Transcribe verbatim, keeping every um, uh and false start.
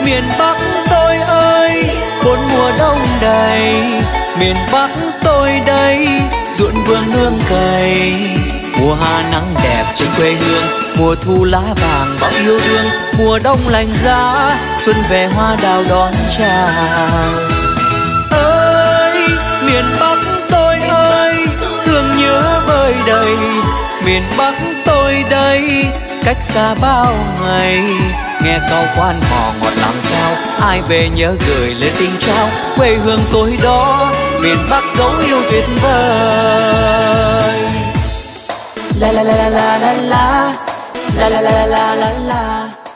miền Bắc tôi ơi, bốn mùa đông đầy. Miền Bắc tôi đây, ruộng vườn nương cày. Mùa hạ nắng đẹp trên quê hương, mùa thu lá vàng bao yêu thương, mùa đông lạnh giá xuân về hoa đào đón chào. Ơi miền Bắc tôi ơi, thương nhớ vơi đầy. Miền Bắc tôi đây, cách xa bao ngày, nghe câu quan hò ngọt lắng sao, ai về nhớ gửi lên tình trao. Quê hương tôi đó, miền Bắc dấu yêu tuyệt vời. La la la la la la la la la la la la la.